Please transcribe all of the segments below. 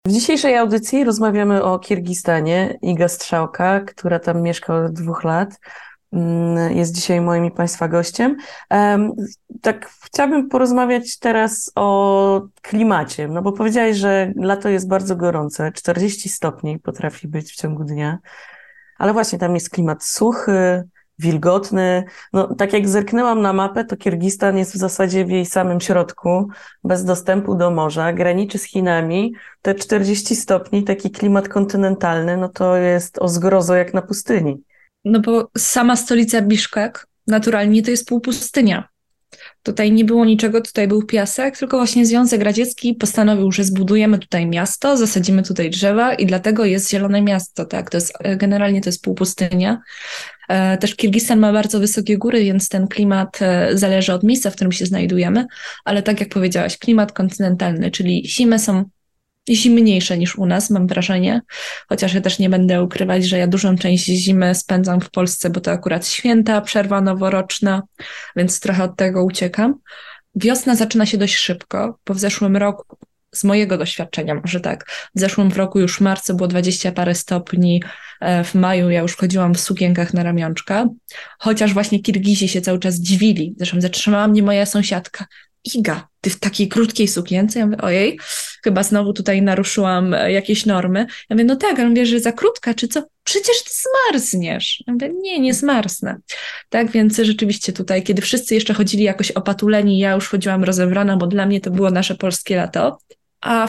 W dzisiejszej audycji rozmawiamy o Kirgistanie. Iga Strzałka, która tam mieszka od 2 lat, jest dzisiaj moim i Państwa gościem. Tak, chciałabym porozmawiać teraz o klimacie, no bo powiedziałeś, że lato jest bardzo gorące, 40 stopni potrafi być w ciągu dnia, ale właśnie tam jest klimat suchy, wilgotny. No, tak jak zerknęłam na mapę, to Kirgistan jest w zasadzie w jej samym środku, bez dostępu do morza, graniczy z Chinami. Te 40 stopni, taki klimat kontynentalny, no to jest o zgrozo jak na pustyni. No bo sama stolica Biszkek naturalnie to jest półpustynia. Tutaj nie było niczego, tutaj był piasek, tylko właśnie Związek Radziecki postanowił, że zbudujemy tutaj miasto, zasadzimy tutaj drzewa i dlatego jest zielone miasto, tak? Generalnie to jest półpustynia. Też Kirgistan ma bardzo wysokie góry, więc ten klimat zależy od miejsca, w którym się znajdujemy, ale tak jak powiedziałaś, klimat kontynentalny, czyli zimy są zimniejsze niż u nas, mam wrażenie, chociaż ja też nie będę ukrywać, że ja dużą część zimy spędzam w Polsce, bo to akurat święta, przerwa noworoczna, więc trochę od tego uciekam. Wiosna zaczyna się dość szybko, bo w zeszłym roku, z mojego doświadczenia może tak, w zeszłym roku już w marcu było 20 parę stopni, w maju ja już chodziłam w sukienkach na ramionczka, chociaż właśnie Kirgizi się cały czas dziwili, zresztą zatrzymała mnie moja sąsiadka. Iga, ty w takiej krótkiej sukience? Ja mówię, ojej, chyba znowu tutaj naruszyłam jakieś normy. Ja mówię, no tak, ale mówię, że za krótka, czy co? Przecież ty zmarzniesz. Ja mówię, nie zmarznę. Tak, więc rzeczywiście tutaj, kiedy wszyscy jeszcze chodzili jakoś opatuleni, ja już chodziłam rozebrana, bo dla mnie to było nasze polskie lato. A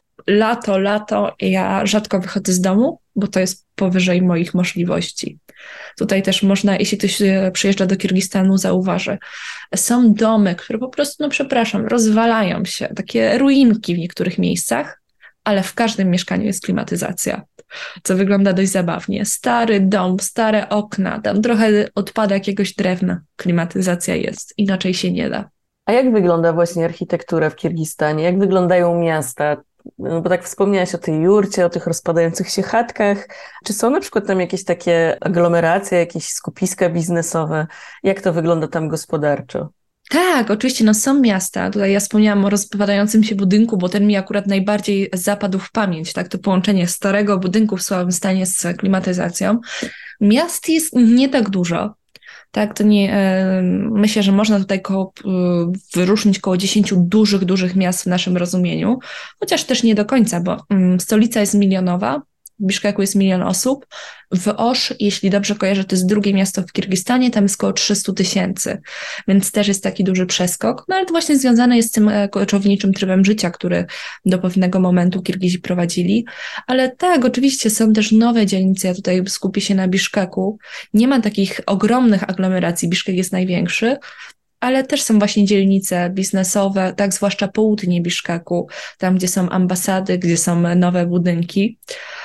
lato, ja rzadko wychodzę z domu, bo to jest powyżej moich możliwości. Tutaj też można, jeśli ktoś przyjeżdża do Kirgistanu, zauważy, są domy, które po prostu, no przepraszam, rozwalają się, takie ruinki w niektórych miejscach, ale w każdym mieszkaniu jest klimatyzacja, co wygląda dość zabawnie. Stary dom, stare okna, tam trochę odpada jakiegoś drewna, klimatyzacja jest, inaczej się nie da. A jak wygląda właśnie architektura w Kirgistanie? Jak wyglądają miasta? No bo tak wspomniałaś o tej jurcie, o tych rozpadających się chatkach. Czy są na przykład tam jakieś takie aglomeracje, jakieś skupiska biznesowe? Jak to wygląda tam gospodarczo? Tak, oczywiście, no są miasta. Tutaj ja wspomniałam o rozpadającym się budynku, bo ten mi akurat najbardziej zapadł w pamięć, tak? To połączenie starego budynku w słabym stanie z klimatyzacją. Miast jest nie tak dużo. Tak, to nie, myślę, że można tutaj wyróżnić koło 10 dużych miast w naszym rozumieniu, chociaż też nie do końca, bo stolica jest milionowa, w Biszkeku jest 1 000 000 osób, w Osz, jeśli dobrze kojarzę, to jest drugie miasto w Kirgistanie, tam jest około 300 000, więc też jest taki duży przeskok, no ale to właśnie związane jest z tym koczowniczym trybem życia, który do pewnego momentu Kirgizi prowadzili, ale tak, oczywiście są też nowe dzielnice, ja tutaj skupię się na Biszkeku, nie ma takich ogromnych aglomeracji, Biszkek jest największy, ale też są właśnie dzielnice biznesowe, tak, zwłaszcza południe Biszkeku, tam gdzie są ambasady, gdzie są nowe budynki.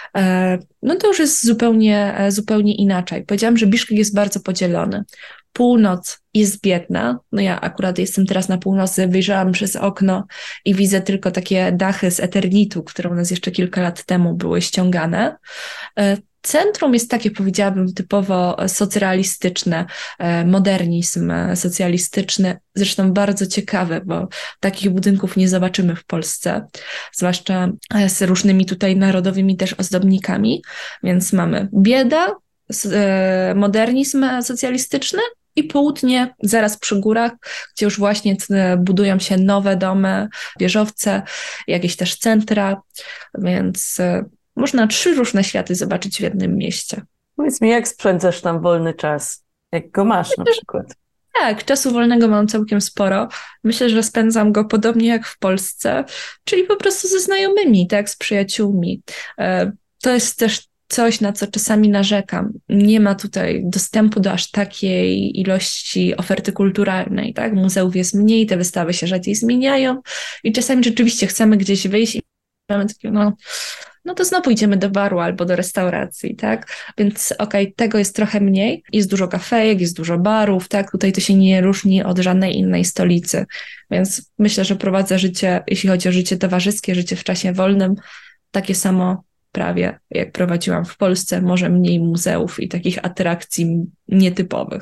No to już jest zupełnie inaczej. Powiedziałam, że Biszkek jest bardzo podzielony. Północ jest biedna. No ja akurat jestem teraz na północy, wyjrzałam przez okno i widzę tylko takie dachy z eternitu, które u nas jeszcze kilka lat temu były ściągane. Centrum jest takie, powiedziałabym, typowo socrealistyczne, modernizm socjalistyczny, zresztą bardzo ciekawe, bo takich budynków nie zobaczymy w Polsce, zwłaszcza z różnymi tutaj narodowymi też ozdobnikami, więc mamy bieda, modernizm socjalistyczny i południe, zaraz przy górach, gdzie już właśnie budują się nowe domy, wieżowce, jakieś też centra, więc można 3 różne światy zobaczyć w jednym mieście. Powiedz mi, jak spędzasz tam wolny czas? Jak go masz na przykład? Tak, czasu wolnego mam całkiem sporo. Myślę, że spędzam go podobnie jak w Polsce, czyli po prostu ze znajomymi, tak, z przyjaciółmi. To jest też coś, na co czasami narzekam. Nie ma tutaj dostępu do aż takiej ilości oferty kulturalnej, tak? Muzeów jest mniej, te wystawy się rzadziej zmieniają i czasami rzeczywiście chcemy gdzieś wyjść i mamy takie, no to znowu idziemy do baru albo do restauracji, tak? Więc okej, tego jest trochę mniej. Jest dużo kafejek, jest dużo barów, tak? Tutaj to się nie różni od żadnej innej stolicy. Więc myślę, że prowadzę życie, jeśli chodzi o życie towarzyskie, życie w czasie wolnym, takie samo prawie jak prowadziłam w Polsce, może mniej muzeów i takich atrakcji nietypowych.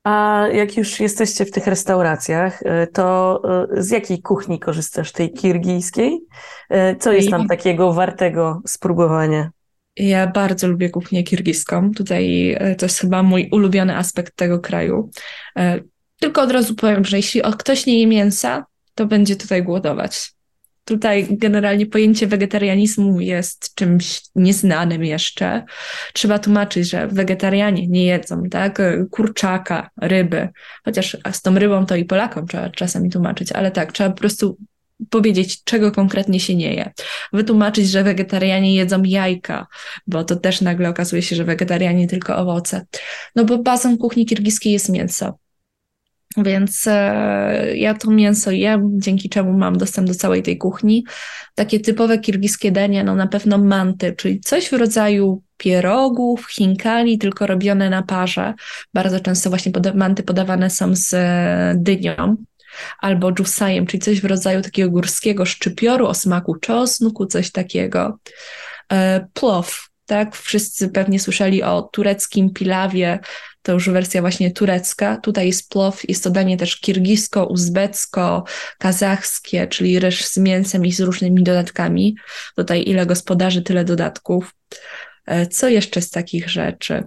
A jak już jesteście w tych restauracjach, to z jakiej kuchni korzystasz? Tej kirgijskiej? Co jest tam takiego wartego spróbowania? Ja bardzo lubię kuchnię kirgiską. Tutaj to jest chyba mój ulubiony aspekt tego kraju. Tylko od razu powiem, że jeśli ktoś nie je mięsa, to będzie tutaj głodować. Tutaj generalnie pojęcie wegetarianizmu jest czymś nieznanym jeszcze. Trzeba tłumaczyć, że wegetarianie nie jedzą, tak, kurczaka, ryby, chociaż z tą rybą to i Polakom trzeba czasami tłumaczyć, ale tak, trzeba po prostu powiedzieć, czego konkretnie się nie je. Wytłumaczyć, że wegetarianie jedzą jajka, bo to też nagle okazuje się, że wegetarianie tylko owoce. No bo bazą kuchni kirgiskiej jest mięso. Więc ja to mięso jem, dzięki czemu mam dostęp do całej tej kuchni. Takie typowe kirgiskie dania, no na pewno manty, czyli coś w rodzaju pierogów, chinkali, tylko robione na parze. Bardzo często właśnie manty podawane są z dynią albo dżusajem, czyli coś w rodzaju takiego górskiego szczypioru o smaku czosnku, coś takiego. Plow, tak? Wszyscy pewnie słyszeli o tureckim pilawie, to już wersja właśnie turecka. Tutaj jest plow, jest to danie też kirgisko, uzbecko, kazachskie, czyli ryż z mięsem i z różnymi dodatkami. Tutaj ile gospodarzy, tyle dodatków. Co jeszcze z takich rzeczy?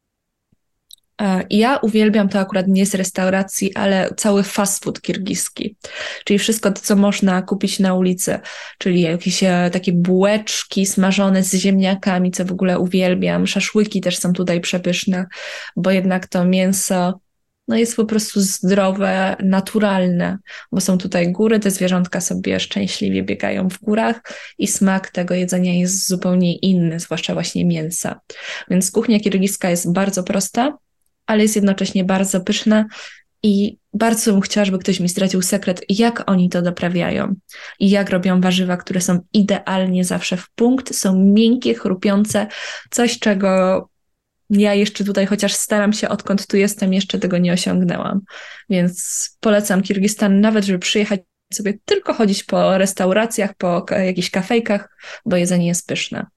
Ja uwielbiam to akurat nie z restauracji, ale cały fast food kirgiski, czyli wszystko to, co można kupić na ulicy, czyli jakieś takie bułeczki smażone z ziemniakami, co w ogóle uwielbiam. Szaszłyki też są tutaj przepyszne, bo jednak to mięso no jest po prostu zdrowe, naturalne, bo są tutaj góry, te zwierzątka sobie szczęśliwie biegają w górach i smak tego jedzenia jest zupełnie inny, zwłaszcza właśnie mięsa. Więc kuchnia kirgiska jest bardzo prosta, ale jest jednocześnie bardzo pyszna i bardzo bym chciała, żeby ktoś mi zdradził sekret, jak oni to doprawiają i jak robią warzywa, które są idealnie zawsze w punkt, są miękkie, chrupiące, coś, czego ja jeszcze tutaj, chociaż staram się, odkąd tu jestem, jeszcze tego nie osiągnęłam. Więc polecam Kirgistan nawet, żeby przyjechać sobie tylko chodzić po restauracjach, po jakichś kafejkach, bo jedzenie jest pyszne.